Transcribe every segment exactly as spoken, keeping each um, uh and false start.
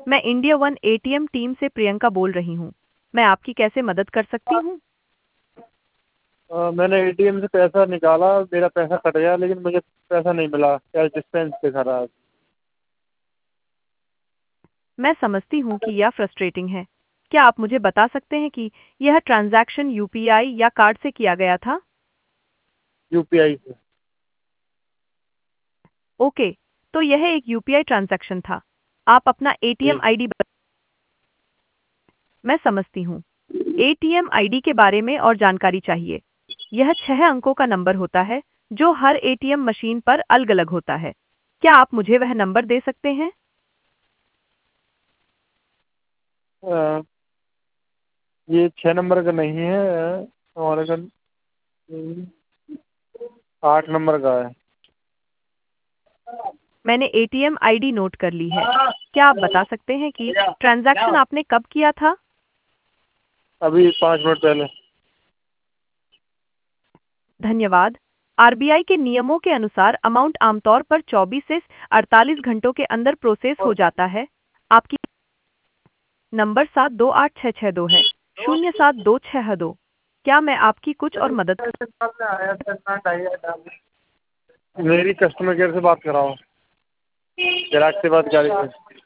मैं India one ATM team से प्रियंका बोल रही हूँ। मैं आपकी कैसे मदद कर सकती हूँ? अ, मैंने एटीएम से पैसा निकाला, मेरा पैसा कट गया, लेकिन मुझे पैसा नहीं मिला। कैश डिस्पेंस दिखा रहा है। मैं समझती हूँ कि यह फ्रस्ट्रेटिंग है। क्या आप मुझे बता सकते हैं कि यह ट्रांजैक्शन यूपीआई या कार्ड से किया गया था? यूपीआई से। ओके, तो यह एक यूपीआई ट्रांजैक्शन था। आप अपना एटीएम जी। आईडी बता। मैं समझती हूँ। एटीएम आईडी के बारे में और जानकारी चाहिए। यह छह अंकों का नंबर होता है जो हर एटीएम मशीन पर अलग-अलग होता है। क्या आप मुझे वह नंबर दे सकते हैं? अ, ये छः नंबर का नहीं है, हमारे का आठ नंबर का है। मैंने एटीएम आईडी नोट कर ली है। क्या आप बता सकते हैं कि ट्रांजैक्शन आपने कब किया था? अभी पाँच मिनट पहले। धन्यवाद। आरबीआई के नियमों के अनुसार अमाउंट आमतौर पर चौबीस से अड़तालीस घंटों के अंदर प्रोसेस हो जाता है। आपकी नंबर सात दो आठ छः छः दो है। शून्य सात दो छः दो। क्या मैं आपकी कुछ और मदद कर? मेरी कस्टमर केयर से बात कराओ, ग्राहक से बात करी से।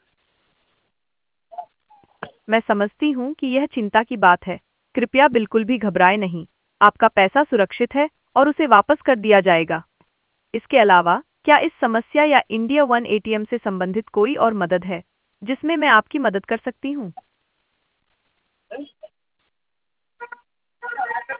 मैं समझती हूँ कि यह चिंता की बात है। कृपया बिल्कुल भी घबराएं नहीं। आपका पैसा सुरक्षित है और उसे वापस कर दिया जाएगा। इसके अलावा, क्या इस समस्या या इंडिया वन एटीएम से संबंधित कोई और मदद है जिसमें मैं आपकी मदद कर सकती हूँ?